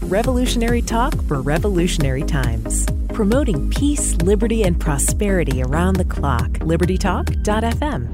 Revolutionary talk for revolutionary times. Promoting peace, liberty, and prosperity around the clock. LibertyTalk.fm.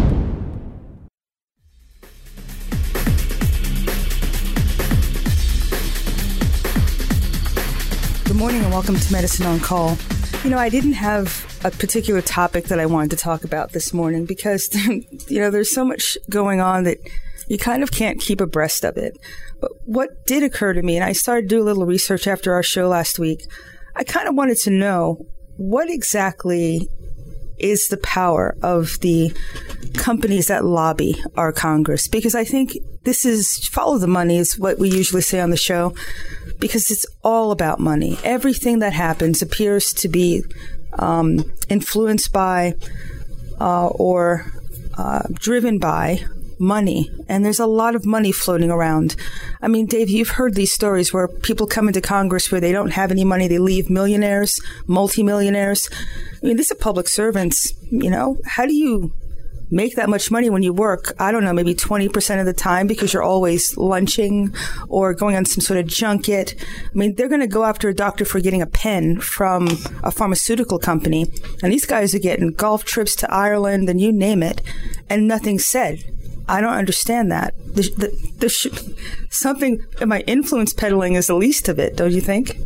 Good morning and welcome to Medicine on Call. I didn't have a particular topic that I wanted to talk about this morning because, there's so much going on that you kind of can't keep abreast of it. But what did occur to me, and I started to do a little research after our show last week, I kind of wanted to know what exactly is the power of the companies that lobby our Congress. Because I think this is follow the money is what we usually say on the show, because it's all about money. Everything that happens appears to be influenced by or driven by money. And there's a lot of money floating around. I mean, Dave, you've heard these stories where people come into Congress where they don't have any money. They leave millionaires, multimillionaires. I mean, these are public servants. How do you make that much money when you work, I don't know, maybe 20% of the time because you're always lunching or going on some sort of junket? I mean, they're going to go after a doctor for getting a pen from a pharmaceutical company. And these guys are getting golf trips to Ireland and you name it, and nothing's said. I don't understand that. Something, my influence peddling is the least of it, don't you think?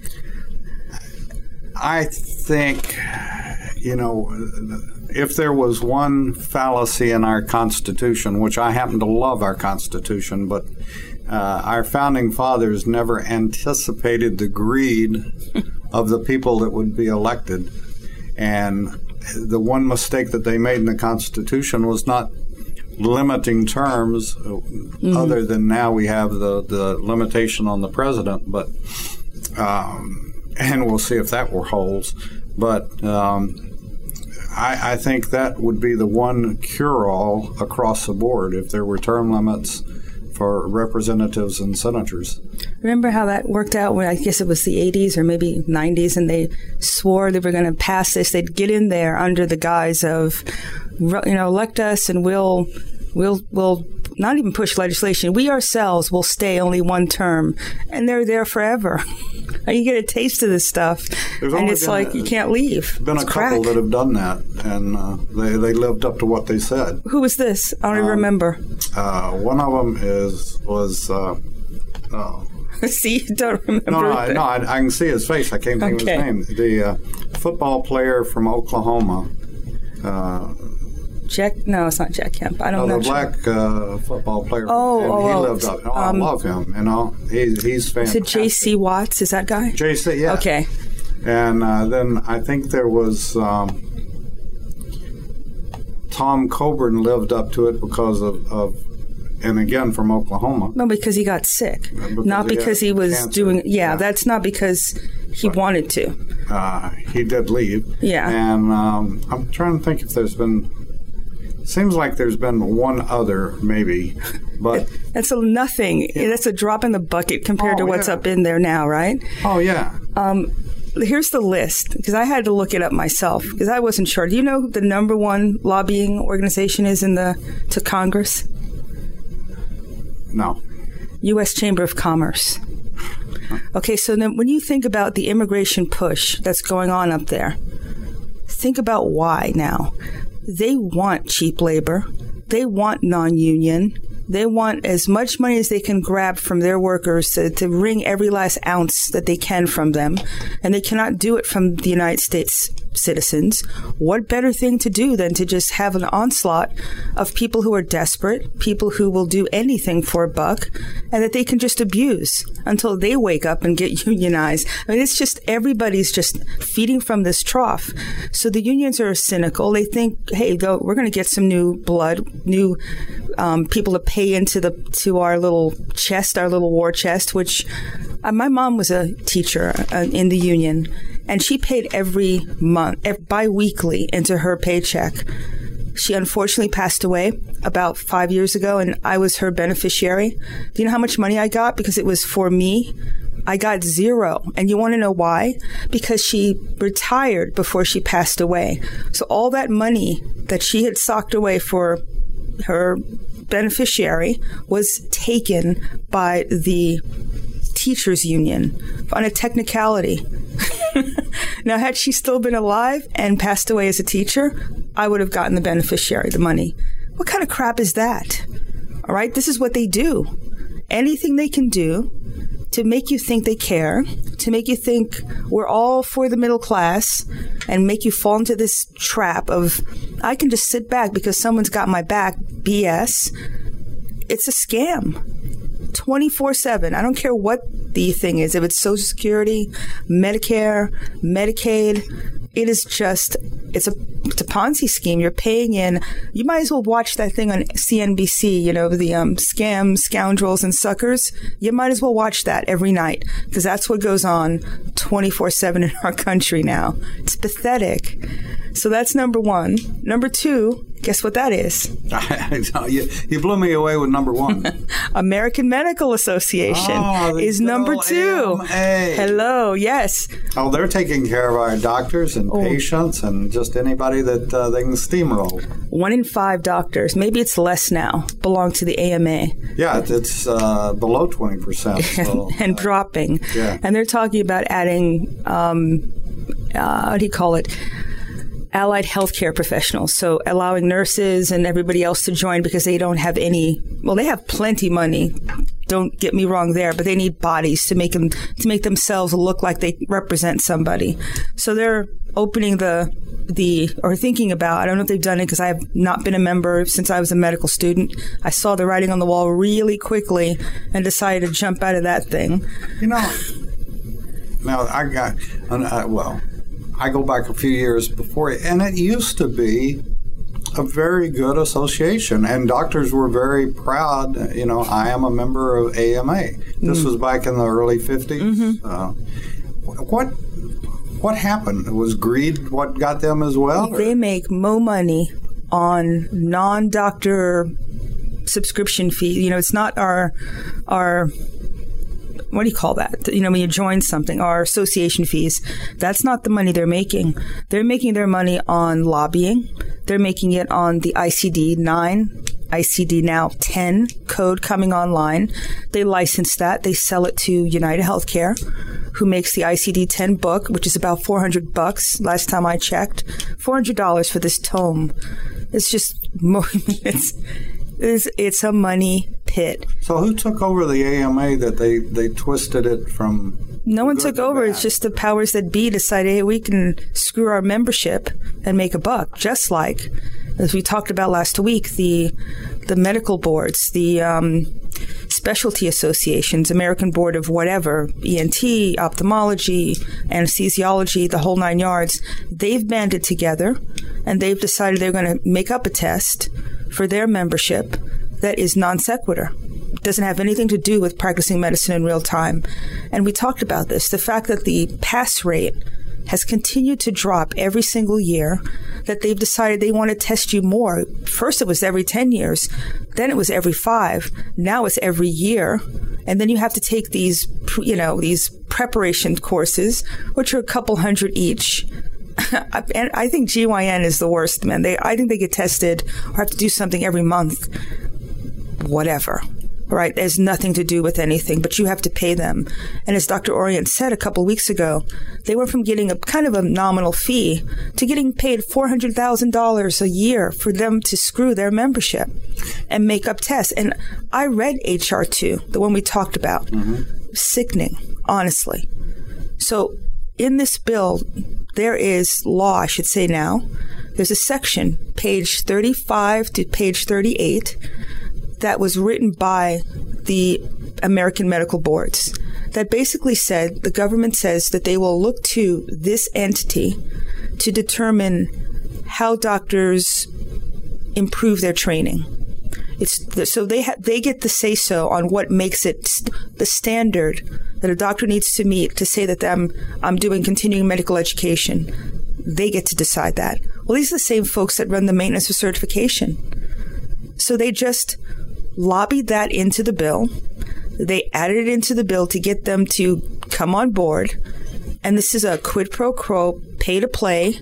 I think, if there was one fallacy in our Constitution, which I happen to love our Constitution, but our founding fathers never anticipated the greed of the people that would be elected. And the one mistake that they made in the Constitution was not limiting terms, other than now we have the limitation on the president, but and we'll see if that holds. But I think that would be the one cure-all across the board if there were term limits for representatives and senators. Remember how that worked out when I guess it was the 80s or maybe 90s, and they swore they were going to pass this. They'd get in there under the guise of, elect us and we'll not even push legislation. We ourselves will stay only one term, and they're there forever. You get a taste of this stuff, and it's like you can't leave. There's been a couple that have done that, and they lived up to what they said. Who was this? I don't even remember. One of them was. See, you don't remember. No, I can see his face. I can't think of his name. The football player from Oklahoma. No, it's not Jack Kemp. I don't know. The black football player. He lived up. I love him. He's fantastic. Is it J.C. Watts? Is that guy? J.C. Yeah. Okay. And then I think there was Tom Coburn lived up to it because of and again from Oklahoma. No, because he got sick. Not because he was cancer. Doing. Yeah, that's not because he wanted to. He did leave. Yeah. And I'm trying to think if there's been. Seems like there's been one other, maybe, but that's nothing. Yeah. That's a drop in the bucket compared to what's up in there now, right? Oh yeah. Here's the list, because I had to look it up myself because I wasn't sure. Do you know who the number one lobbying organization is to Congress? No. U.S. Chamber of Commerce. Okay, so then when you think about the immigration push that's going on up there, think about why now. They want cheap labor. They want non-union. They want as much money as they can grab from their workers to wring every last ounce that they can from them. And they cannot do it from the United States citizens. What better thing to do than to just have an onslaught of people who are desperate, people who will do anything for a buck, and that they can just abuse until they wake up and get unionized. I mean, it's just everybody's just feeding from this trough. So the unions are cynical. They think, hey, we're going to get some new blood, new people to pay into our little chest, our little war chest, which my mom was a teacher in the union, and she paid every month, bi-weekly into her paycheck. She unfortunately passed away about 5 years ago, and I was her beneficiary. Do you know how much money I got? Because it was for me. I got zero. And you want to know why? Because she retired before she passed away. So all that money that she had socked away for her beneficiary was taken by the teachers union on a technicality. Now, had she still been alive and passed away as a teacher, I would have gotten the beneficiary, the money. What kind of crap is that? All right, this is what they do. Anything they can do to make you think they care, to make you think we're all for the middle class, and make you fall into this trap of, I can just sit back because someone's got my back, BS. It's a scam. 24/7. I don't care what the thing is. If it's Social Security, Medicare, Medicaid, it is just, it's a Ponzi scheme. You're paying in. You might as well watch that thing on CNBC, the scams, scoundrels, and suckers. You might as well watch that every night because that's what goes on 24/7 in our country now. It's pathetic. So that's number one. Number two, guess what that is? You blew me away with number one. American Medical Association is number two. AMA. Hello, yes. Oh, they're taking care of our doctors and patients and just anybody that they can steamroll. 1 in 5 doctors, maybe it's less now, belong to the AMA. Yeah, it's below 20%. So, and dropping. Yeah. And they're talking about adding, what do you call it? Allied healthcare professionals, so allowing nurses and everybody else to join because they don't have any. Well, they have plenty money. Don't get me wrong there, but they need bodies to make themselves look like they represent somebody. So they're opening or thinking about. I don't know if they've done it because I have not been a member since I was a medical student. I saw the writing on the wall really quickly and decided to jump out of that thing. Now I go back a few years before, and it used to be a very good association, and doctors were very proud. I am a member of AMA. This was back in the early 50s. What happened? Was greed what got them as well? They make more money on non-doctor subscription fees. It's not our what do you call that? When you join something, our association fees, that's not the money they're making. They're making their money on lobbying. They're making it on the ICD-9, ICD now 10 code coming online. They license that. They sell it to United Healthcare, who makes the ICD-10 book, which is about $400 last time I checked. $400 for this tome. It's just more, it's a money pit. So who took over the AMA that they twisted it from? No one took over. It's just the powers that be decided, hey, we can screw our membership and make a buck. Just like, as we talked about last week, the medical boards, the specialty associations, American Board of whatever, ENT, ophthalmology, anesthesiology, the whole 9 yards, they've banded together and they've decided they're going to make up a test for their membership that is non sequitur. It doesn't have anything to do with practicing medicine in real time. And we talked about this, the fact that the pass rate has continued to drop every single year, that they've decided they want to test you more. First it was every 10 years, then it was every 5, now it's every year. And then you have to take these preparation courses, which are a couple hundred each. And I think GYN is the worst, man. I think they get tested or have to do something every month. Whatever. Right? It has nothing to do with anything, but you have to pay them. And as Dr. Orient said a couple weeks ago, they went from getting a kind of a nominal fee to getting paid $400,000 a year for them to screw their membership and make up tests. And I read HR 2, the one we talked about. Mm-hmm. Sickening, honestly. So in this bill, there is law, I should say now. There's a section, page 35 to page 38, that was written by the American medical boards that basically said, the government says that they will look to this entity to determine how doctors improve their training. So they get the say-so on what makes it the standard that a doctor needs to meet to say that I'm doing continuing medical education. They get to decide that. Well, these are the same folks that run the maintenance for certification. So they just lobbied that into the bill. They added it into the bill to get them to come on board. And this is a quid pro quo, pay to play,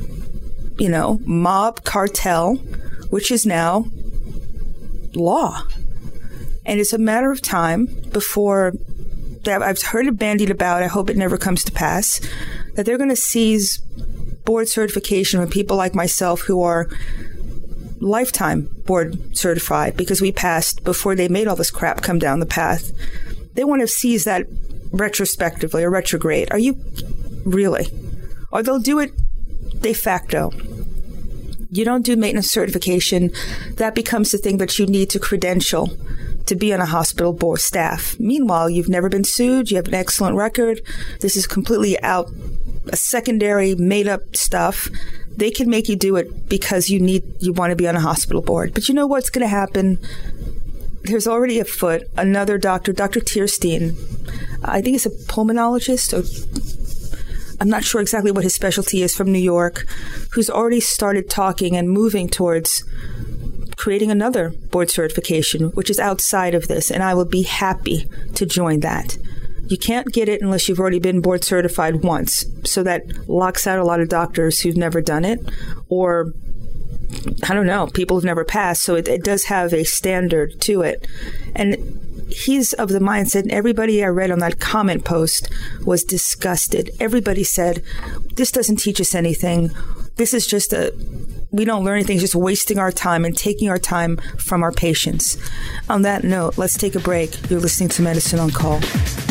mob cartel, which is now law. And it's a matter of time before that I've heard it bandied about, I hope it never comes to pass, that they're going to seize board certification from people like myself who are lifetime board certified because we passed before they made all this crap come down the path. They want to seize that retrospectively or retrograde. Are you really? Or they'll do it de facto. You don't do maintenance certification. That becomes the thing that you need to credential to be on a hospital board staff. Meanwhile, you've never been sued. You have an excellent record. This is completely out, a secondary made-up stuff. They can make you do it because you want to be on a hospital board. But you know what's going to happen? There's already afoot another doctor, Dr. Tierstein. I think he's a pulmonologist, or I'm not sure exactly what his specialty is, from New York, who's already started talking and moving towards creating another board certification, which is outside of this, and I would be happy to join that. You can't get it unless you've already been board certified once, so that locks out a lot of doctors who've never done it, or I don't know, people who've never passed, so it does have a standard to it. And he's of the mindset, and everybody I read on that comment post was disgusted. Everybody said, this doesn't teach us anything. This is just we don't learn anything. It's just wasting our time and taking our time from our patients. On that note, let's take a break. You're listening to Medicine on Call.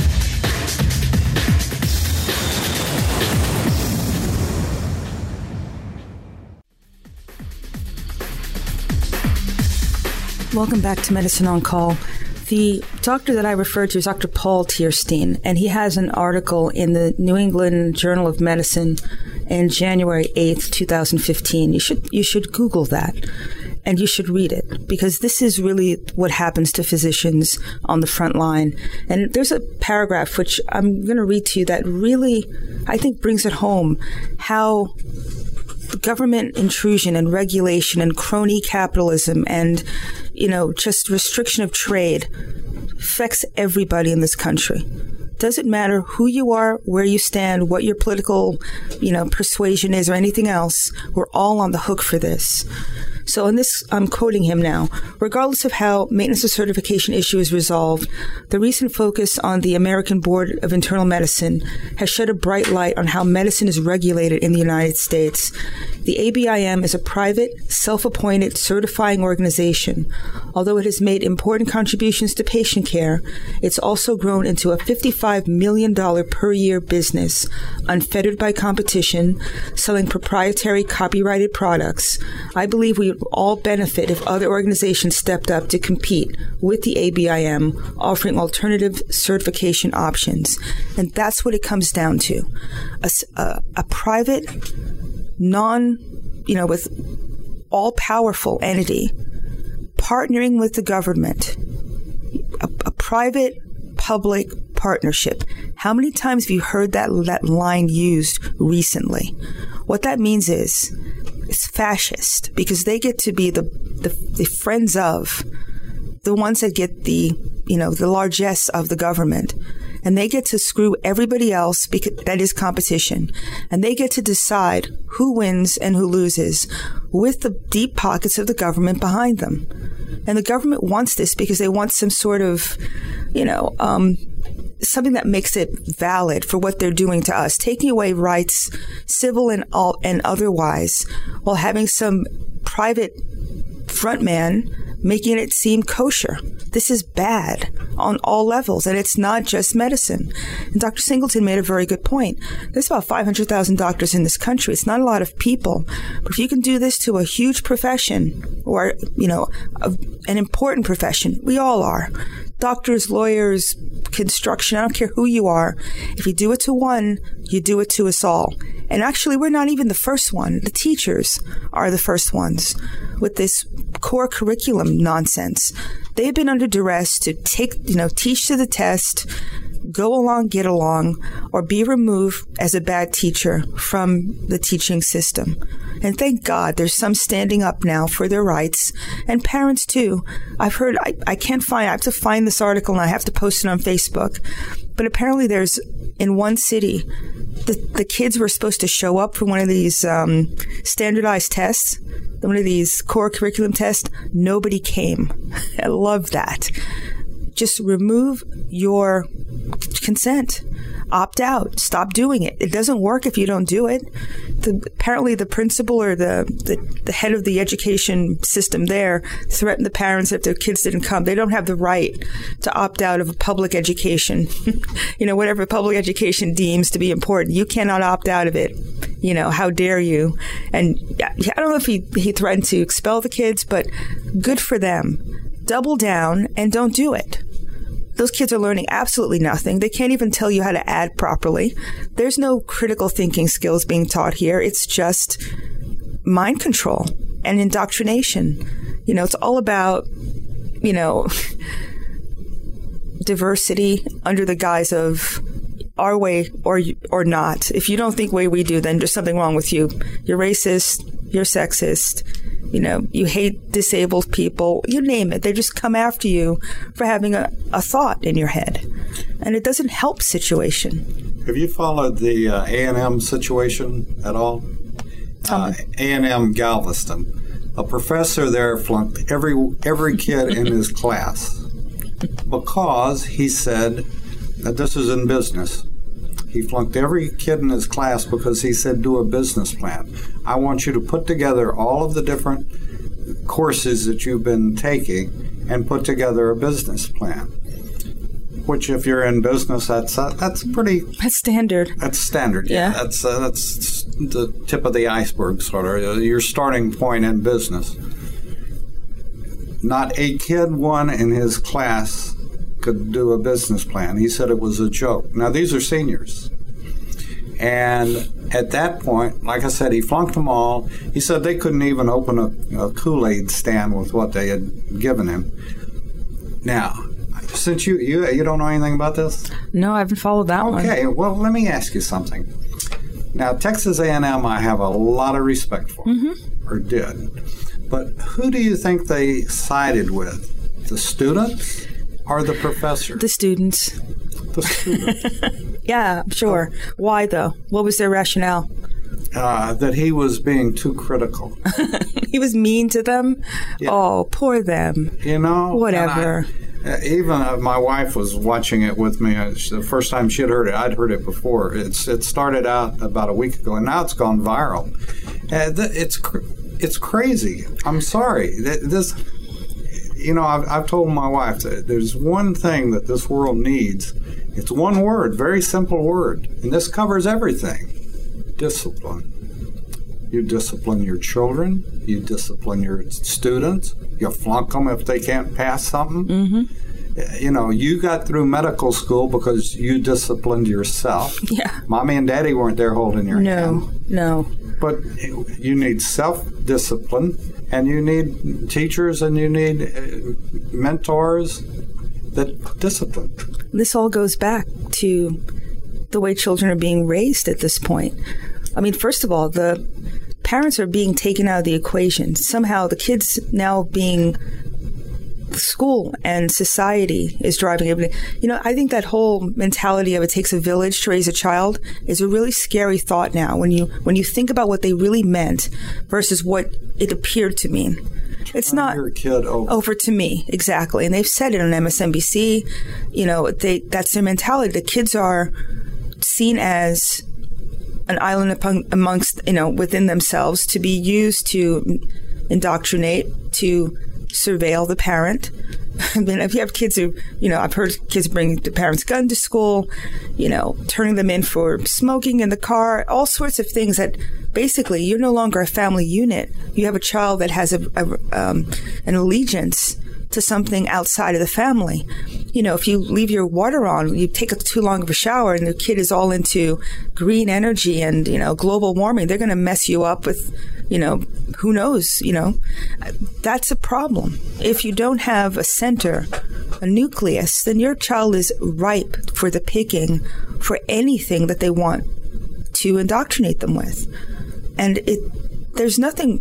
Welcome back to Medicine on Call. The doctor that I referred to is Dr. Paul Tierstein, and he has an article in the New England Journal of Medicine in January 8th, 2015. You should Google that, and you should read it, because this is really what happens to physicians on the front line. And there's a paragraph which I'm going to read to you that really, I think, brings it home how government intrusion and regulation and crony capitalism and, just restriction of trade affects everybody in this country. Doesn't matter who you are, where you stand, what your political, persuasion is or anything else. We're all on the hook for this. So in this, I'm quoting him now. Regardless of how maintenance of certification issue is resolved, the recent focus on the American Board of Internal Medicine has shed a bright light on how medicine is regulated in the United States. The ABIM is a private, self-appointed certifying organization. Although it has made important contributions to patient care, it's also grown into a $55 million per year business, unfettered by competition, selling proprietary copyrighted products. I believe we would all benefit if other organizations stepped up to compete with the ABIM, offering alternative certification options. And that's what it comes down to. A private, with all-powerful entity partnering with the government, a private-public partnership. How many times have you heard that line used recently? What that means is it's fascist, because they get to be the friends of the ones that get the largesse of the government. And they get to screw everybody else, because that is competition. And they get to decide who wins and who loses with the deep pockets of the government behind them. And the government wants this because they want some sort of, something that makes it valid for what they're doing to us, taking away rights, civil and otherwise, while having some private frontman making it seem kosher. This is bad on all levels, and it's not just medicine. And Dr. Singleton made a very good point. There's about 500,000 doctors in this country. It's not a lot of people. But if you can do this to a huge profession, or, an important profession, we all are. Doctors, lawyers, construction, I don't care who you are. If you do it to one, you do it to us all. And actually, we're not even the first one. The teachers are the first ones with this core curriculum nonsense. They've been under duress to teach to the test, go along, get along, or be removed as a bad teacher from the teaching system. And thank God there's some standing up now for their rights, and parents too. I've heard, I have to find this article and I have to post it on Facebook. But apparently there's, in one city, the kids were supposed to show up for one of these standardized tests, one of these core curriculum tests. Nobody came. I love that. Just remove your consent. Opt out. Stop doing it. It doesn't work if you don't do it. Apparently, the principal or the head of the education system there threatened the parents if their kids didn't come. They don't have the right to opt out of a public education. Whatever public education deems to be important, you cannot opt out of it. How dare you? And I don't know if he threatened to expel the kids, but good for them. Double down and don't do it. Those kids are learning absolutely nothing. They can't even tell you how to add properly. There's no critical thinking skills being taught here. It's just mind control and indoctrination. It's all about, diversity under the guise of our way or not. If you don't think the way we do, then there's something wrong with you. You're racist. You're sexist. You hate disabled people, you name it. They just come after you for having a thought in your head. And it doesn't help situation. Have you followed the A&M situation at all? A&M Galveston. A professor there flunked every kid in his class because he said that this is in business. He flunked every kid in his class because he said, do a business plan. I want you to put together all of the different courses that you've been taking and put together a business plan. Which, if you're in business, that's pretty... That's standard. That's standard, yeah. That's the tip of the iceberg, sort of, your starting point in business. Not a kid won in his class could do a business plan. He said it was a joke. Now, these are seniors. And at that point, like I said, he flunked them all. He said they couldn't even open a Kool-Aid stand with what they had given him. Now, since you don't know anything about this? No, I haven't followed that one. Okay, well, let me ask you something. Now, Texas A&M I have a lot of respect for, or did. But who do you think they sided with? The students? Or the professor? The students. The students. Yeah, sure. Why, though? What was their rationale? That he was being too critical. He was mean to them? Yeah. Oh, poor them. Whatever. Even my wife was watching it with me. The first time she had heard it, I'd heard it before. It started out about a week ago, and now it's gone viral. It's crazy. I'm sorry. I've told my wife that there's one thing that this world needs. It's one word, very simple word, and this covers everything. Discipline. You discipline your children. You discipline your students. You flunk them if they can't pass something. Mm-hmm. You got through medical school because you disciplined yourself. Yeah. Mommy and Daddy weren't there holding your hand. No. But you need self-discipline. And you need teachers and you need mentors that discipline. This all goes back to the way children are being raised at this point. I mean, first of all, the parents are being taken out of the equation. Somehow the kids now being school and society is driving everything. I think that whole mentality of it takes a village to raise a child is a really scary thought now when you think about what they really meant versus what it appeared to mean. It's not your kid over to me, exactly. And they've said it on MSNBC. That's their mentality. The kids are seen as an island amongst, within themselves to be used to indoctrinate, to surveil the parent. I mean, if you have kids who, I've heard kids bring the parents' gun to school, turning them in for smoking in the car, all sorts of things that basically you're no longer a family unit. You have a child that has an allegiance to something outside of the family. If you leave your water on, you take too long of a shower and the kid is all into green energy and, global warming, they're going to mess you up with, who knows, that's a problem. If you don't have a center, a nucleus, then your child is ripe for the picking for anything that they want to indoctrinate them with. And there's nothing,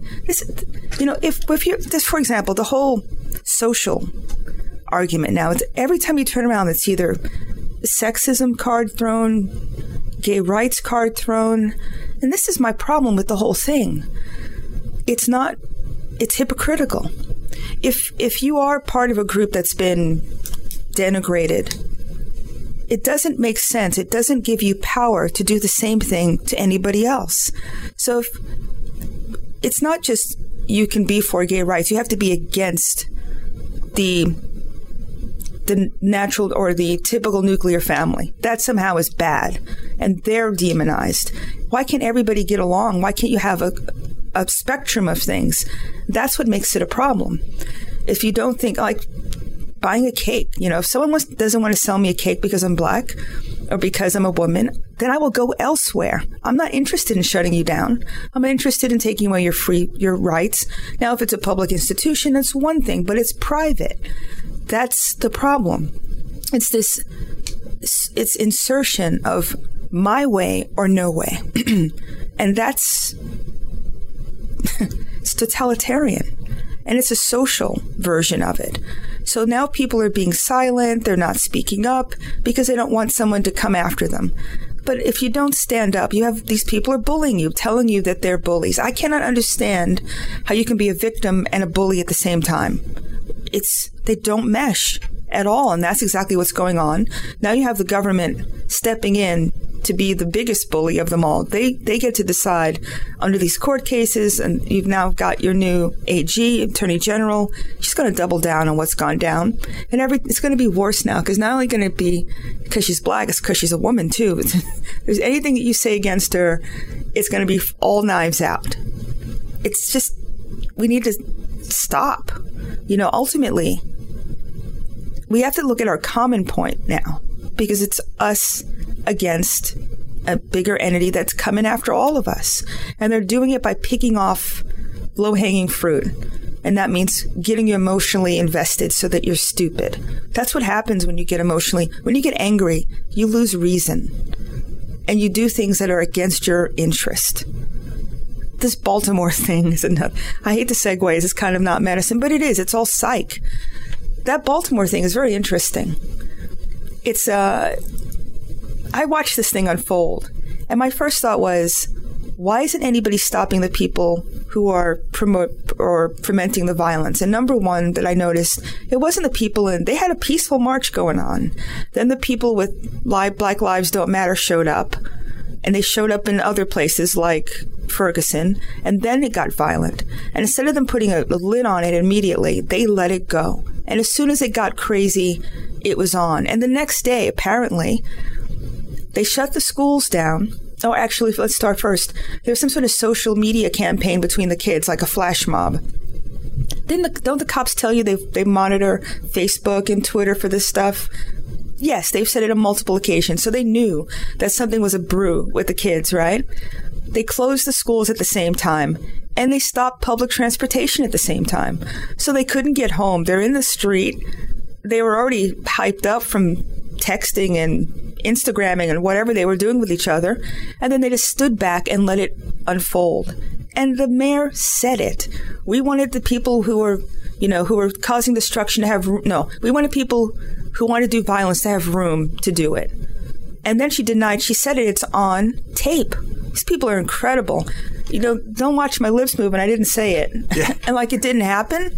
if you're, just for example, the whole social argument now, it's every time you turn around, it's either sexism card thrown, gay rights card thrown. And this is my problem with the whole thing. It's hypocritical. If you are part of a group that's been denigrated it doesn't make sense. It doesn't give you power to do the same thing to anybody else. So if, it's not just you can be for gay rights. You have to be against the natural or the typical nuclear family. That somehow is bad, and they're demonized. Why can't everybody get along? Why can't you have a spectrum of things? That's what makes it a problem. If you don't think, like buying a cake, if someone doesn't want to sell me a cake because I'm black or because I'm a woman, then I will go elsewhere. I'm not interested in shutting you down. I'm interested in taking away your rights. Now, if it's a public institution, it's one thing, but it's private. That's the problem. It's insertion of my way or no way. And that's, it's totalitarian. And it's a social version of it. So now people are being silent. They're not speaking up because they don't want someone to come after them. But if you don't stand up, you have these people are bullying you, telling you that they're bullies. I cannot understand how you can be a victim and a bully at the same time. They don't mesh at all. And that's exactly what's going on. Now you have the government stepping in to be the biggest bully of them all. They get to decide under these court cases, and you've now got your new AG, Attorney General. She's going to double down on what's gone down. And it's going to be worse now, because not only going to be because she's black, it's because she's a woman too. There's anything that you say against her, it's going to be all knives out. It's just, we need to stop. Ultimately, we have to look at our common point now, because it's us against a bigger entity that's coming after all of us. And they're doing it by picking off low-hanging fruit. And that means getting you emotionally invested so that you're stupid. That's what happens when you get angry, you lose reason. And you do things that are against your interest. This Baltimore thing is enough. I hate the segues. It's kind of not medicine, but it is. It's all psych. That Baltimore thing is very interesting. It's, I watched this thing unfold, and my first thought was, why isn't anybody stopping the people who are fomenting the violence? And number one that I noticed, it wasn't the people they had a peaceful march going on. Then the people with Black Lives Don't Matter showed up, and they showed up in other places like Ferguson, and then it got violent. And instead of them putting a lid on it immediately, they let it go. And as soon as it got crazy, it was on. And the next day, apparently, they shut the schools down. Oh, actually, let's start first. There was some sort of social media campaign between the kids, like a flash mob. Don't the cops tell you they monitor Facebook and Twitter for this stuff? Yes, they've said it on multiple occasions. So they knew that something was a brew with the kids, right? They closed the schools at the same time, and they stopped public transportation at the same time. So they couldn't get home. They're in the street. They were already hyped up from texting and Instagramming and whatever they were doing with each other. And then they just stood back and let it unfold. And the mayor said it. We wanted the people who were causing destruction to have we wanted people who want to do violence to have room to do it. And then she said it's on tape. These people are incredible. Don't watch my lips move, and I didn't say it. Yeah. And like it didn't happen.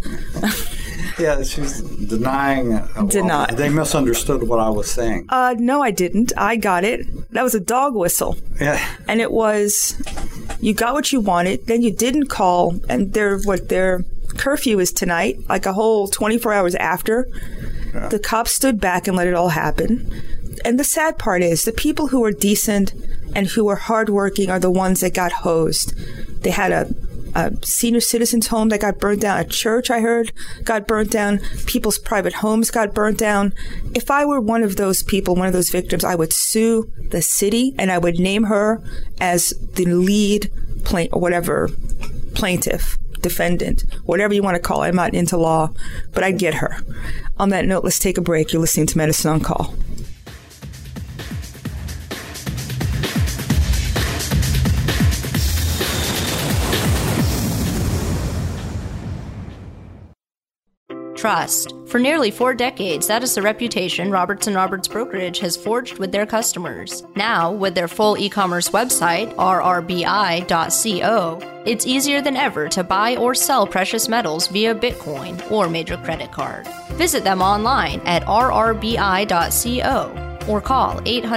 Yeah, she's denying. They misunderstood what I was saying. No, I didn't. I got it. That was a dog whistle. Yeah. And it was, you got what you wanted, then you didn't call, and their curfew is tonight, like a whole 24 hours after. Yeah. The cops stood back and let it all happen. And the sad part is the people who are decent and who are hardworking are the ones that got hosed. They had a senior citizens home that got burnt down. A church, I heard, got burnt down. People's private homes got burnt down. If I were one of those people, one of those victims, I would sue the city and I would name her as the lead plaintiff, defendant, whatever you want to call it. I'm not into law, but I'd get her. On that note, let's take a break. You're listening to Medicine on Call. Trust. For nearly 4 decades, that is the reputation Roberts & Roberts Brokerage has forged with their customers. Now, with their full e-commerce website, rrbi.co, it's easier than ever to buy or sell precious metals via Bitcoin or major credit card. Visit them online at rrbi.co or call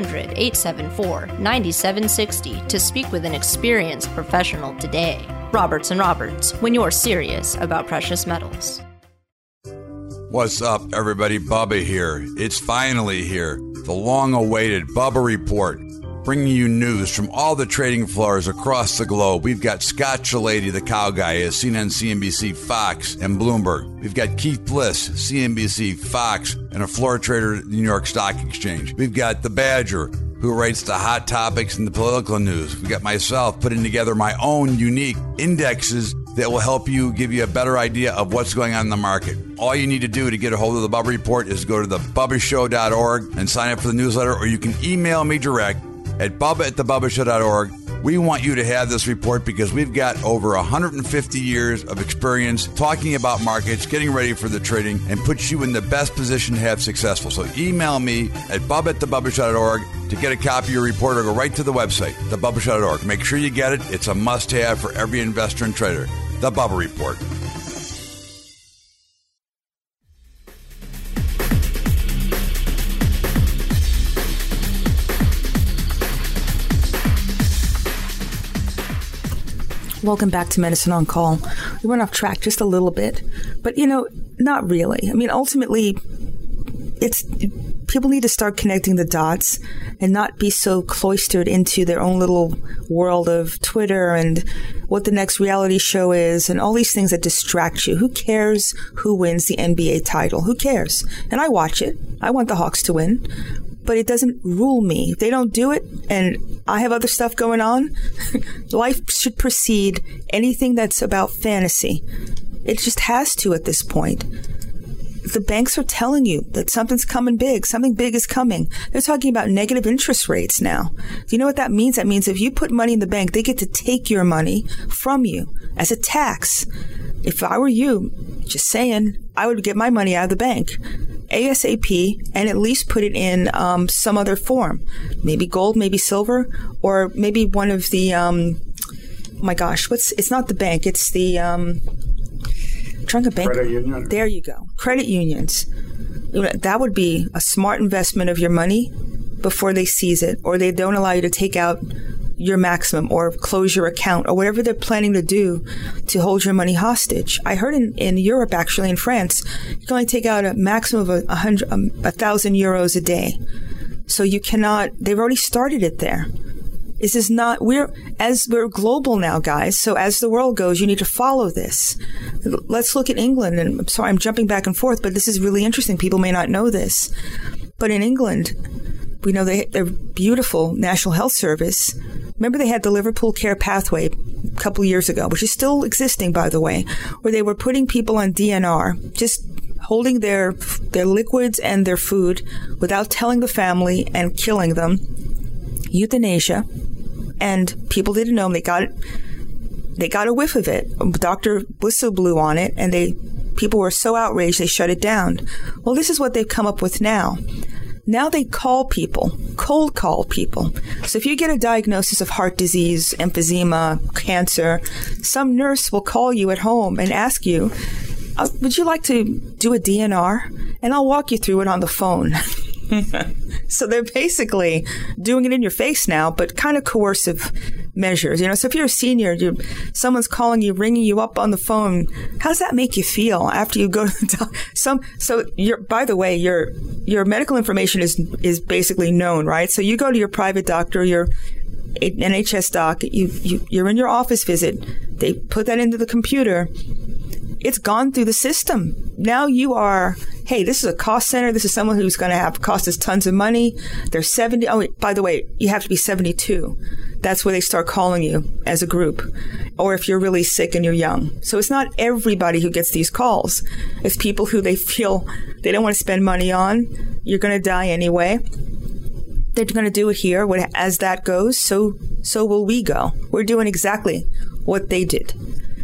800-874-9760 to speak with an experienced professional today. Roberts & Roberts, when you're serious about precious metals. What's up, everybody? Bubba here. It's finally here. The long-awaited Bubba Report, bringing you news from all the trading floors across the globe. We've got Scott Chilady, the cow guy, at CNN, CNBC, Fox, and Bloomberg. We've got Keith Bliss, CNBC, Fox, and a floor trader at the New York Stock Exchange. We've got the Badger, who writes the hot topics and the political news. We've got myself putting together my own unique indexes that will help you, give you a better idea of what's going on in the market. All you need to do to get a hold of the Bubba Report is go to thebubbashow.org and sign up for the newsletter, or you can email me direct at bubba@thebubbashow.org. We want you to have this report because we've got over 150 years of experience talking about markets, getting ready for the trading, and puts you in the best position to have successful. So email me at bubba@thebubbashow.org to get a copy of your report, or go right to the website, thebubbashow.org. Make sure you get it. It's a must-have for every investor and trader. The Bubba Report. Welcome back to Medicine on Call. We went off track just a little bit, but not really. I mean, ultimately, people need to start connecting the dots and not be so cloistered into their own little world of Twitter and what the next reality show is and all these things that distract you. Who cares who wins the NBA title? Who cares? And I watch it. I want the Hawks to win. But it doesn't rule me. If they don't do it and I have other stuff going on, life should precede anything that's about fantasy. It just has to at this point. The banks are telling you that something's coming big. Something big is coming. They're talking about negative interest rates now. Do you know what that means? That means if you put money in the bank, they get to take your money from you as a tax. If I were you, just saying, I would get my money out of the bank ASAP and at least put it in some other form. Maybe gold, maybe silver, or maybe one of the, oh my gosh, it's not the bank, it's the, trunk of bank. Credit union. There you go. Credit unions. That would be a smart investment of your money before they seize it, or they don't allow you to take out your maximum or close your account or whatever they're planning to do to hold your money hostage. I heard in Europe, actually, in France, you can only take out a maximum of 1,000 euros a day. So you cannot, they've already started it there. This is not, we're global now, guys. So as the world goes, you need to follow this. Let's look at England. And I'm sorry, I'm jumping back and forth, but this is really interesting. People may not know this. But in England, we know their beautiful National Health Service. Remember they had the Liverpool Care Pathway a couple years ago, which is still existing, by the way, where they were putting people on DNR, just holding their liquids and their food without telling the family and killing them. Euthanasia. And people didn't know them. They got a whiff of it. Dr. Whistle blew on it, and people were so outraged they shut it down. Well, this is what they've come up with now. Now they call people, cold call people. So if you get a diagnosis of heart disease, emphysema, cancer, some nurse will call you at home and ask you, would you like to do a DNR? And I'll walk you through it on the phone. So they're basically doing it in your face now, but kind of coercive measures. So if you're a senior, someone's calling you, ringing you up on the phone, how does that make you feel after you go to the doctor? So by the way, your medical information is basically known, right? So you go to your private doctor, your NHS doc, you're in your office visit. They put that into the computer. It's gone through the system. Now you are, hey, this is a cost center. This is someone who's going to cost us tons of money. They're 70. Oh, by the way, you have to be 72. That's where they start calling you as a group. Or if you're really sick and you're young. So it's not everybody who gets these calls. It's people who they feel they don't want to spend money on. You're going to die anyway. They're going to do it here. As that goes, so will we go. We're doing exactly what they did.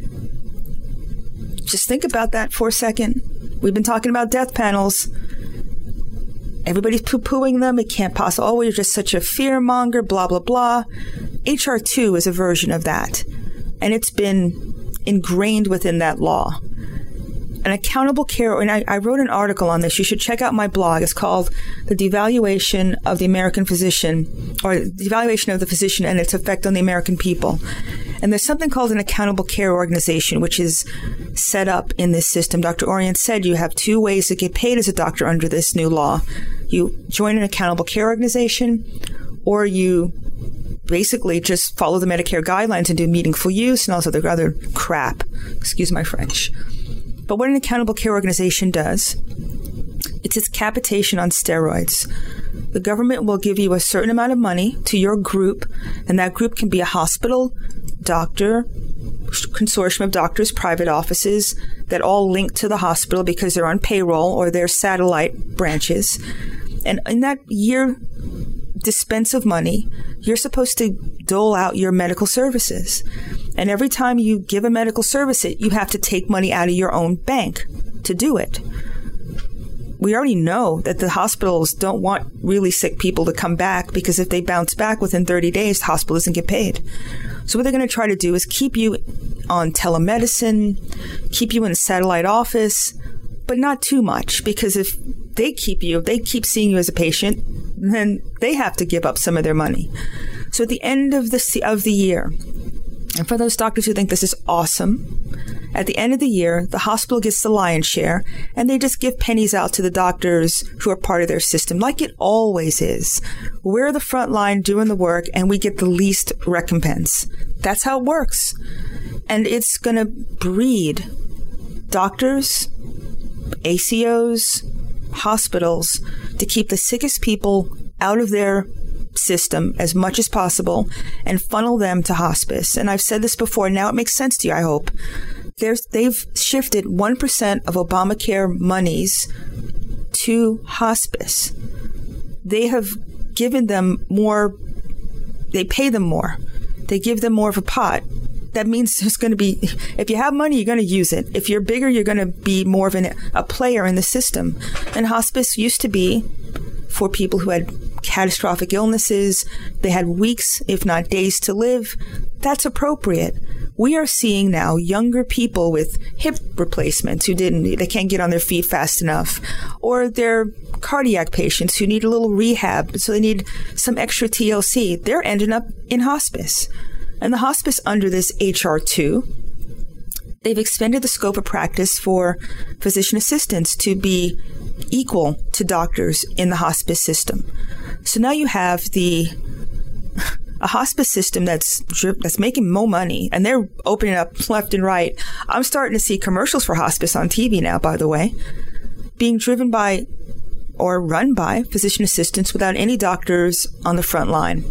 Just think about that for a second. We've been talking about death panels. Everybody's poo-pooing them. It can't possibly. Oh, you're just such a fear monger, blah, blah, blah. HR 2 is a version of that. And it's been ingrained within that law. an accountable care, and I wrote an article on this. You should check out my blog. It's called The Devaluation of the American Physician, or The Devaluation of the Physician and Its Effect on the American People. And there's something called an accountable care organization, which is set up in this system. Dr. Orient said you have two ways to get paid as a doctor under this new law. You join an accountable care organization, or you basically just follow the Medicare guidelines and do meaningful use and all this other crap. Excuse my French. But what an accountable care organization does, it's its capitation on steroids. The government will give you a certain amount of money to your group, and that group can be a hospital, doctor, consortium of doctors, private offices that all link to the hospital because they're on payroll or they're satellite branches. And in that year dispense of money, you're supposed to dole out your medical services. And every time you give a medical service, you have to take money out of your own bank to do it. We already know that the hospitals don't want really sick people to come back because if they bounce back within 30 days, the hospital doesn't get paid. So what they're going to try to do is keep you on telemedicine, keep you in a satellite office, but not too much, because if they keep seeing you as a patient, then they have to give up some of their money. So at the end of the year, and for those doctors who think this is awesome, at the end of the year, the hospital gets the lion's share, and they just give pennies out to the doctors who are part of their system, like it always is. We're the front line doing the work, and we get the least recompense. That's how it works. And it's going to breed doctors, ACOs, hospitals to keep the sickest people out of their system as much as possible and funnel them to hospice. And I've said this before, now it makes sense to you, I hope. They've shifted 1% of Obamacare monies to hospice. They have given them more, they pay them more. They give them more of a pot. That means there's going to be, if you have money, you're going to use it. If you're bigger, you're going to be more of a player in the system. And hospice used to be for people who had catastrophic illnesses. They had weeks, if not days to live. That's appropriate. We are seeing now younger people with hip replacements they can't get on their feet fast enough, or they're cardiac patients who need a little rehab, so they need some extra TLC. They're ending up in hospice. And the hospice under this H.R. 2, they've expanded the scope of practice for physician assistants to be equal to doctors in the hospice system. So now you have a hospice system that's making more money, and they're opening up left and right. I'm starting to see commercials for hospice on TV now, by the way, being driven by or run by physician assistants without any doctors on the front line.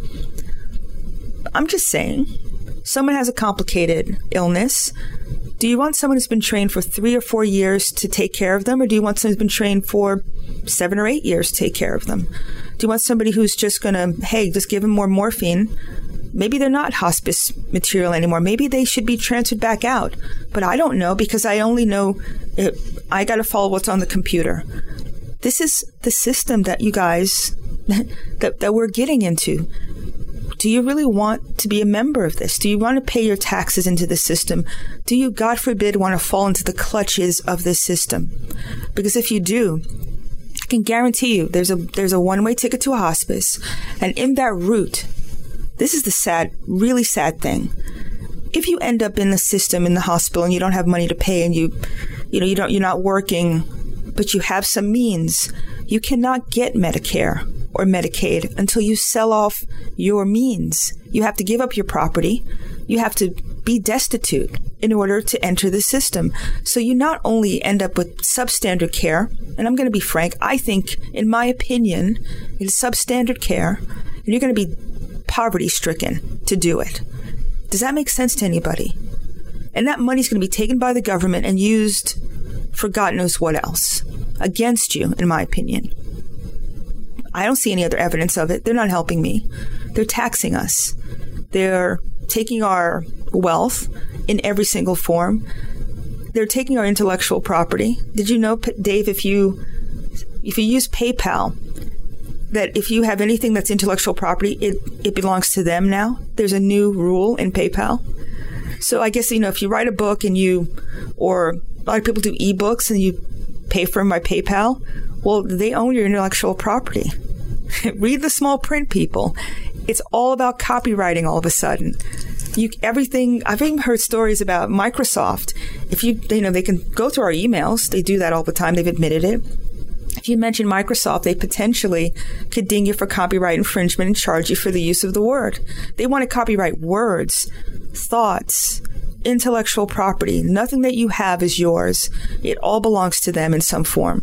I'm just saying, someone has a complicated illness. Do you want someone who's been trained for 3 or 4 years to take care of them, or do you want someone who's been trained for 7 or 8 years to take care of them? Do you want somebody who's just going to, just give them more morphine? Maybe they're not hospice material anymore. Maybe they should be transferred back out. But I don't know, because I only know I got to follow what's on the computer. This is the system that you guys, that we're getting into. Do you really want to be a member of this? Do you want to pay your taxes into the system? Do you, God forbid, want to fall into the clutches of this system? Because if you do, I can guarantee you there's a one-way ticket to a hospice. And in that route, this is the really sad thing. If you end up in the system, in the hospital, and you don't have money to pay, and you're not working, but you have some means, you cannot get Medicare or Medicaid until you sell off your means. You have to give up your property. You have to be destitute in order to enter the system. So you not only end up with substandard care, and I'm going to be frank, I think, in my opinion, it's substandard care, and you're going to be poverty-stricken to do it. Does that make sense to anybody? And that money's going to be taken by the government and used for God knows what else. Against you, in my opinion. I don't see any other evidence of it. They're not helping me. They're taxing us. They're taking our wealth in every single form. They're taking our intellectual property. Did you know, Dave, if you use PayPal, that if you have anything that's intellectual property, it belongs to them now? There's a new rule in PayPal. So I guess, if you write a book or a lot of people do ebooks and you pay for them by PayPal. Well, they own your intellectual property. Read the small print, people. It's all about copywriting all of a sudden. Everything. I've even heard stories about Microsoft. If they can go through our emails. They do that all the time. They've admitted it. If you mention Microsoft, they potentially could ding you for copyright infringement and charge you for the use of the word. They want to copyright words, thoughts, intellectual property. Nothing that you have is yours. It all belongs to them in some form.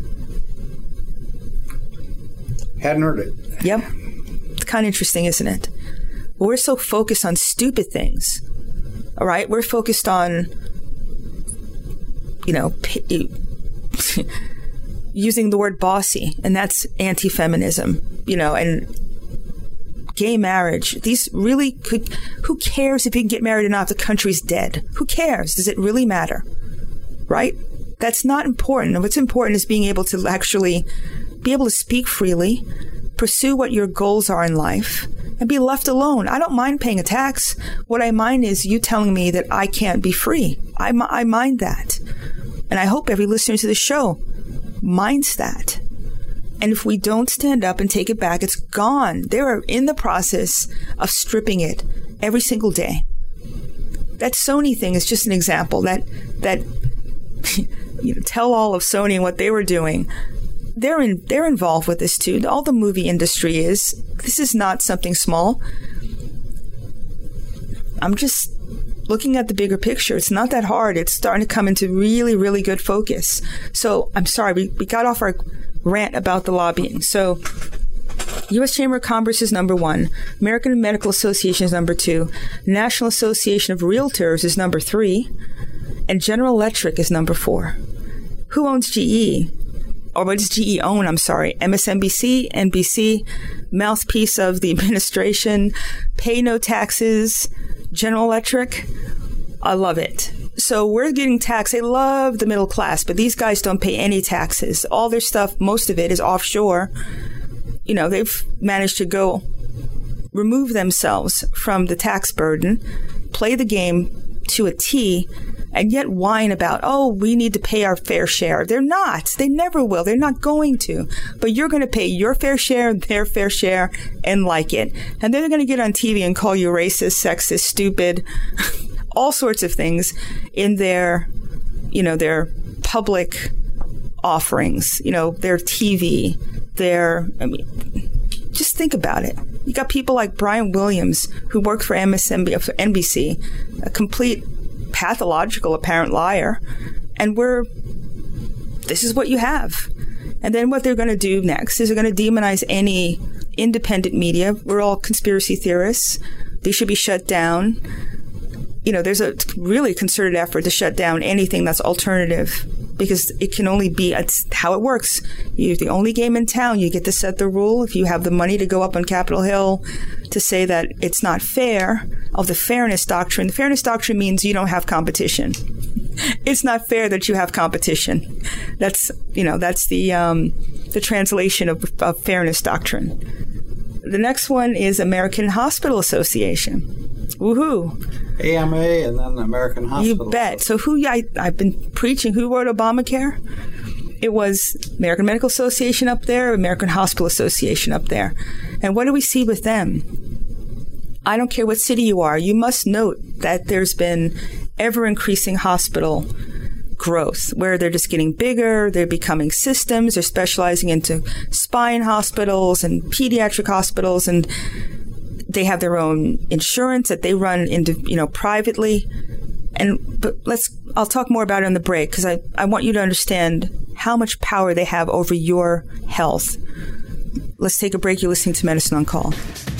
Hadn't heard it. Yep. It's kind of interesting, isn't it? We're so focused on stupid things. All right? We're focused on, using the word bossy, and that's anti-feminism, and gay marriage. These really could, who cares if you can get married or not? The country's dead. Who cares? Does it really matter? Right? That's not important. And what's important is being able to actually be able to speak freely, pursue what your goals are in life, and be left alone. I don't mind paying a tax. What I mind is you telling me that I can't be free. I mind that. And I hope every listener to the show minds that. And if we don't stand up and take it back, it's gone. They are in the process of stripping it every single day. That Sony thing is just an example. That tell all of Sony and what they were doing. They're involved with this too. All the movie industry is. This is not something small. I'm just looking at the bigger picture. It's not that hard. It's starting to come into really, really good focus. So I'm sorry, we got off our rant about the lobbying. So U.S. Chamber of Commerce is number 1. American Medical Association is number 2. National Association of Realtors is number 3. And General Electric is number 4. Who owns GE? Or what does GE own? I'm sorry. MSNBC, NBC, mouthpiece of the administration, pay no taxes, General Electric. I love it. So we're getting taxed. They love the middle class, but these guys don't pay any taxes. All their stuff, most of it is offshore. They've managed to go remove themselves from the tax burden, play the game to a T, and yet whine about, we need to pay our fair share. They're not. They never will. They're not going to. But you're going to pay your fair share, their fair share, and like it. And then they're going to get on TV and call you racist, sexist, stupid, all sorts of things in their public offerings, their TV, just think about it. You got people like Brian Williams, who worked for NBC, a complete pathological apparent liar, and this is what you have. And then what they're going to do next is they're going to demonize any independent media. We're all conspiracy theorists. They should be shut down. There's a really concerted effort to shut down anything that's alternative, because it can only be, it's how it works. You're the only game in town. You get to set the rule. If you have the money to go up on Capitol Hill to say that it's not fair, of the fairness doctrine. The fairness doctrine means you don't have competition. It's not fair that you have competition. That's the translation of fairness doctrine. The next one is American Hospital Association. Woohoo. AMA and then American Hospital. You bet. So I've been preaching, who wrote Obamacare? It was American Medical Association up there, American Hospital Association up there. And what do we see with them? I don't care what city you are. You must note that there's been ever-increasing hospital growth, where they're just getting bigger, they're becoming systems, they're specializing into spine hospitals and pediatric hospitals, and they have their own insurance that they run into, privately. But I'll talk more about it on the break, because I want you to understand how much power they have over your health. Let's take a break. You're listening to Medicine on Call.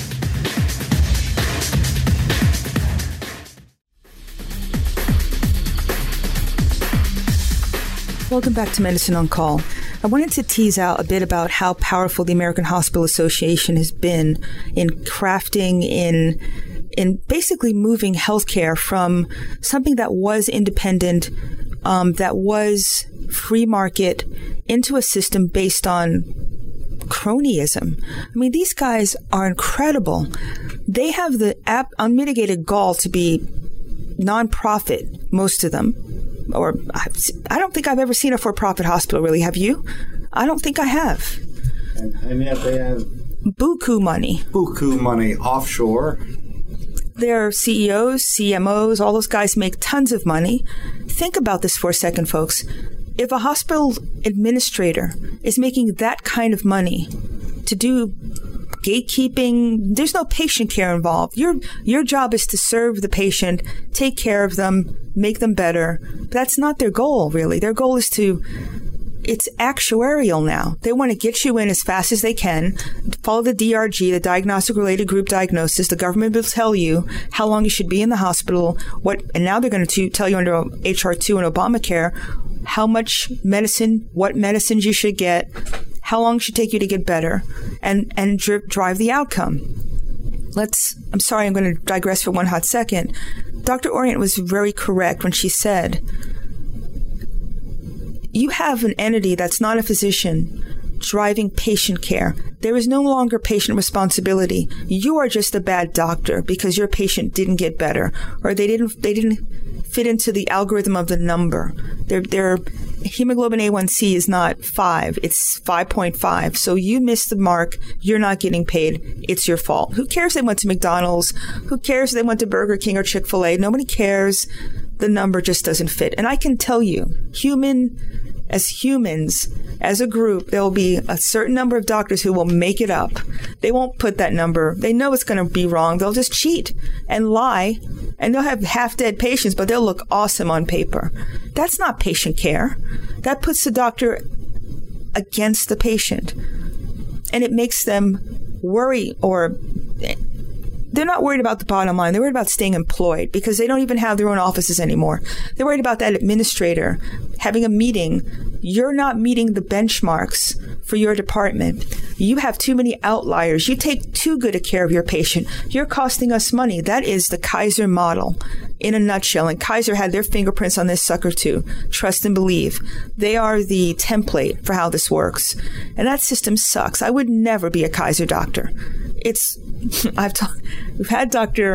Welcome back to Medicine on Call. I wanted to tease out a bit about how powerful the American Hospital Association has been in crafting, in basically moving healthcare from something that was independent, that was free market, into a system based on cronyism. I mean, these guys are incredible. They have the unmitigated gall to be nonprofit, most of them. I don't think I've ever seen a for-profit hospital, really. Have you? I don't think I have. And yet they have buku money offshore. Their CEOs, CMOs, all those guys make tons of money. Think about this for a second, folks. If a hospital administrator is making that kind of money to do gatekeeping, there's no patient care involved. Your job is to serve the patient, take care of them, make them better. But that's not their goal, really. Their goal is it's actuarial now. They want to get you in as fast as they can, follow the DRG, the Diagnostic Related Group Diagnosis. The government will tell you how long you should be in the hospital, and now they're going to tell you under HR2 and Obamacare how much medicine, what medicines you should get, how long it should take you to get better, and drive the outcome. I'm sorry, I'm going to digress for one hot second. Dr. Orient was very correct when she said, you have an entity that's not a physician driving patient care. There is no longer patient responsibility. You are just a bad doctor because your patient didn't get better, or they didn't fit into the algorithm of the number. Their hemoglobin A1C is not 5, it's 5.5. So you missed the mark, you're not getting paid, it's your fault. Who cares they went to McDonald's? Who cares they went to Burger King or Chick-fil-A? Nobody cares. The number just doesn't fit. And I can tell you, humans, as a group, there will be a certain number of doctors who will make it up. They won't put that number. They know it's going to be wrong. They'll just cheat and lie, and they'll have half-dead patients, but they'll look awesome on paper. That's not patient care. That puts the doctor against the patient, and it makes them worry, or they're not worried about the bottom line. They're worried about staying employed because they don't even have their own offices anymore. They're worried about that administrator having a meeting. You're not meeting the benchmarks for your department. You have too many outliers. You take too good a care of your patient. You're costing us money. That is the Kaiser model in a nutshell. And Kaiser had their fingerprints on this sucker too. Trust and believe. They are the template for how this works. And that system sucks. I would never be a Kaiser doctor. We've had Dr.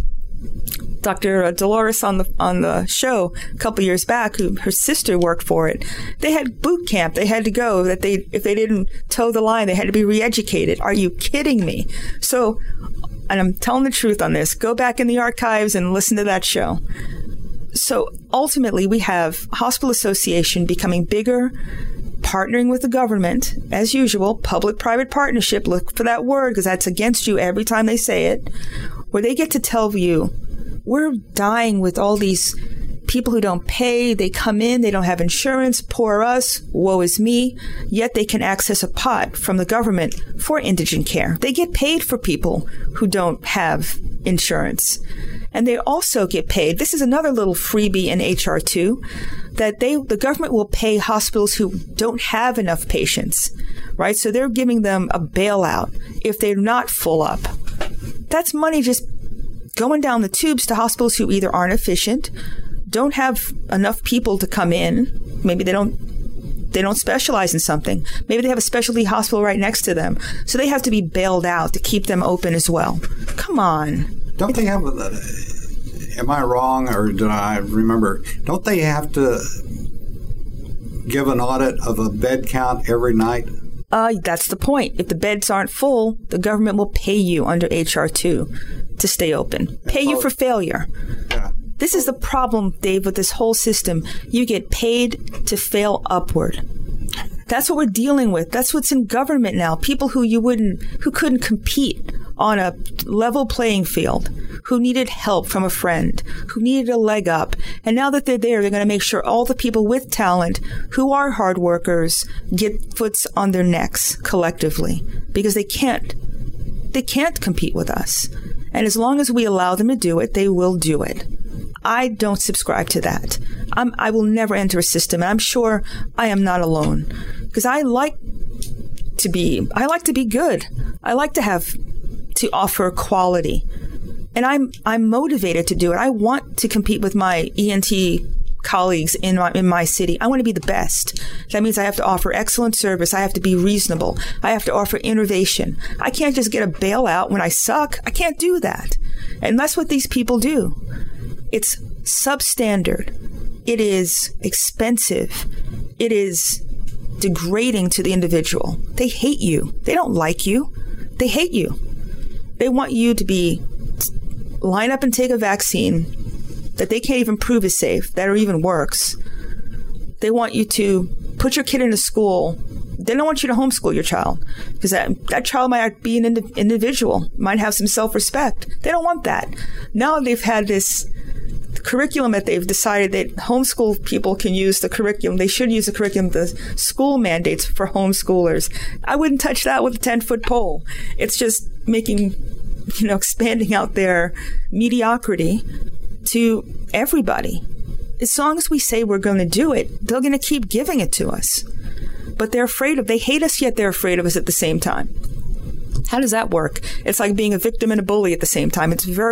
Dolores on the show a couple years back, who her sister worked for it. They had boot camp. They had to go. If they didn't toe the line, they had to be re-educated. Are you kidding me? So, and I'm telling the truth on this. Go back in the archives and listen to that show. So ultimately, we have hospital association becoming bigger, partnering with the government, as usual, public-private partnership. Look for that word because that's against you every time they say it, where they get to tell you, we're dying with all these people who don't pay. They come in, they don't have insurance, poor us, woe is me, yet they can access a pot from the government for indigent care. They get paid for people who don't have insurance. And they also get paid. This is another little freebie in HR2, that the government will pay hospitals who don't have enough patients, right? So they're giving them a bailout if they're not full up. That's money just going down the tubes to hospitals who either aren't efficient, don't have enough people to come in. Maybe they don't specialize in something. Maybe they have a specialty hospital right next to them. So they have to be bailed out to keep them open as well. Come on. Don't they have, am I wrong or did I remember, don't they have to give an audit of a bed count every night? That's the point. If the beds aren't full, the government will pay you under HR2 to stay open. Pay you for failure. Yeah. This is the problem, Dave, with this whole system. You get paid to fail upward. That's what we're dealing with. That's what's in government now. People who couldn't compete on a level playing field, who needed help from a friend, who needed a leg up. And now that they're there, they're going to make sure all the people with talent who are hard workers get foots on their necks collectively, because they can't compete with us. And as long as we allow them to do it, they will do it. I don't subscribe to that. I will never enter a system, and I'm sure I am not alone, because I like to be good. I like to offer quality, and I'm motivated to do it. I want to compete with my ENT colleagues in my city. I want to be the best. That means I have to offer excellent service. I have to be reasonable. I have to offer innovation. I can't just get a bailout when I suck. I can't do that. And that's what these people do. It's substandard. It is expensive. It is degrading to the individual. They hate you. They don't like you. They hate you. They want you to line up and take a vaccine that they can't even prove is safe, that or even works. They want you to put your kid into school. They don't want you to homeschool your child because that child might be an individual, might have some self-respect. They don't want that. Now they've had this curriculum that they've decided that homeschool people can use the curriculum. They should use the curriculum, the school mandates for homeschoolers. I wouldn't touch that with a 10-foot pole. It's just making, expanding out their mediocrity to everybody. As long as we say we're going to do it, they're going to keep giving it to us. But they hate us, yet they're afraid of us at the same time. How does that work? It's like being a victim and a bully at the same time.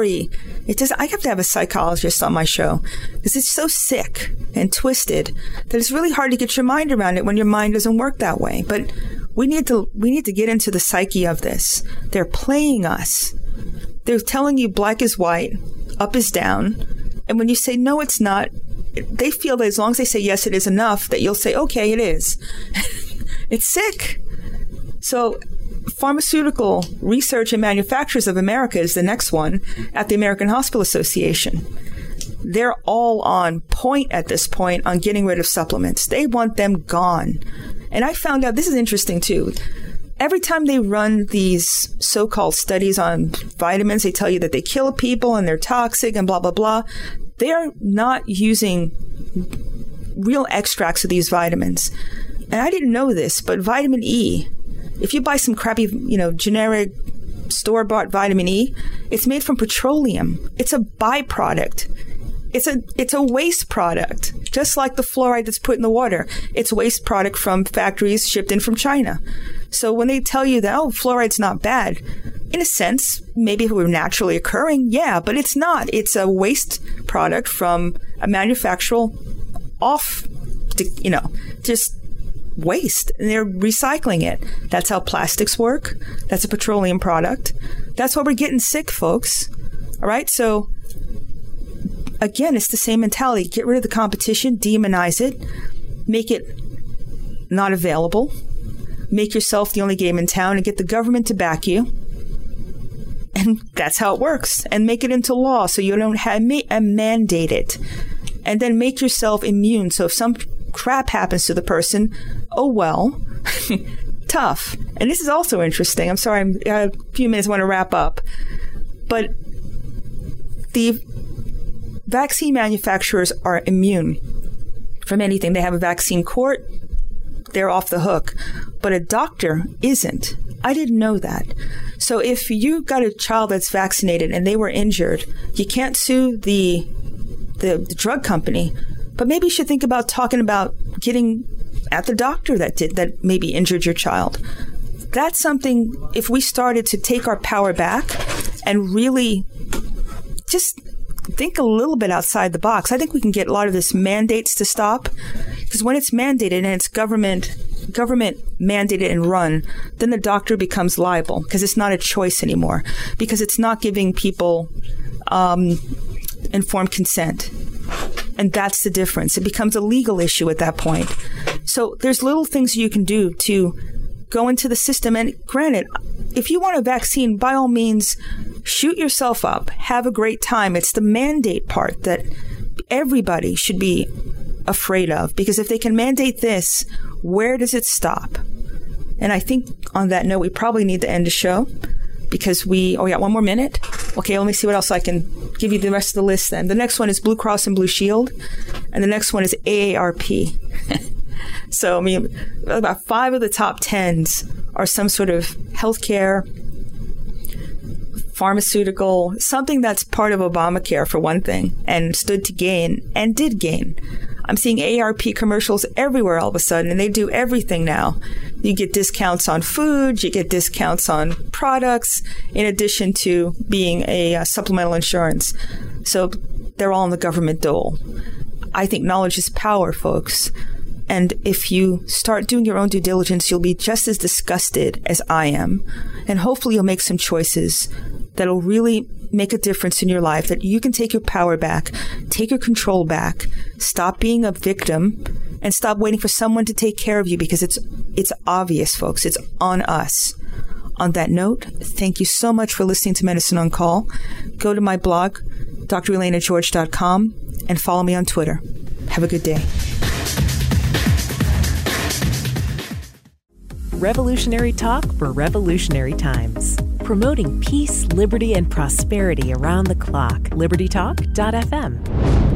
I have to have a psychologist on my show because it's so sick and twisted that it's really hard to get your mind around it when your mind doesn't work that way. But we need to get into the psyche of this. They're playing us. They're telling you black is white, up is down. And when you say, no, it's not, they feel that as long as they say, yes, it is enough, that you'll say, okay, it is. It's sick. So Pharmaceutical Research and Manufacturers of America is the next one at the American Hospital Association. They're all on point at this point on getting rid of supplements. They want them gone. And I found out, this is interesting too, every time they run these so-called studies on vitamins, they tell you that they kill people and they're toxic and blah, blah, blah. They're not using real extracts of these vitamins. And I didn't know this, but vitamin E, if you buy some crappy, generic store-bought vitamin E, it's made from petroleum. It's a byproduct. It's a waste product, just like the fluoride that's put in the water. It's a waste product from factories shipped in from China. So when they tell you that, fluoride's not bad, in a sense, maybe if it were naturally occurring, yeah, but it's not. It's a waste product from a manufacturer just waste, and they're recycling it. That's how plastics work. That's a petroleum product. That's why we're getting sick, folks. All right, so again, it's the same mentality. Get rid of the competition, demonize it, make it not available, make yourself the only game in town, and get the government to back you. And that's how it works. And make it into law so you don't mandate it. And then make yourself immune. So if some crap happens to the person, oh well, tough. And this is also interesting. I'm sorry, I have a few minutes, I want to wrap up. But the vaccine manufacturers are immune from anything. They have a vaccine court. They're off the hook. But a doctor isn't. I didn't know that. So if you got a child that's vaccinated and they were injured, you can't sue the drug company. But maybe you should think about talking about getting at the doctor that maybe injured your child. That's something, if we started to take our power back and really just think a little bit outside the box, I think we can get a lot of this mandates to stop. Because when it's mandated and it's government mandated and run, then the doctor becomes liable because it's not a choice anymore, because it's not giving people informed consent. And that's the difference. It becomes a legal issue at that point. So there's little things you can do to go into the system. And granted, if you want a vaccine, by all means, shoot yourself up. Have a great time. It's the mandate part that everybody should be afraid of. Because if they can mandate this, where does it stop? And I think on that note, we probably need to end the show because we got one more minute. Okay, let me see what else I can give you the rest of the list then. The next one is Blue Cross and Blue Shield. And the next one is AARP. So, about 5 of the top 10s are some sort of healthcare, pharmaceutical, something that's part of Obamacare for one thing, and stood to gain and did gain. I'm seeing AARP commercials everywhere all of a sudden, and they do everything now. You get discounts on food, you get discounts on products, in addition to being a supplemental insurance. So they're all in the government dole. I think knowledge is power, folks. And if you start doing your own due diligence, you'll be just as disgusted as I am. And hopefully you'll make some choices that'll really make a difference in your life, that you can take your power back, take your control back, stop being a victim, and stop waiting for someone to take care of you, because it's obvious, folks. It's on us. On that note, thank you so much for listening to Medicine on Call. Go to my blog, drelenageorge.com, and follow me on Twitter. Have a good day. Revolutionary talk for revolutionary times. Promoting peace, liberty, and prosperity around the clock. LibertyTalk.fm.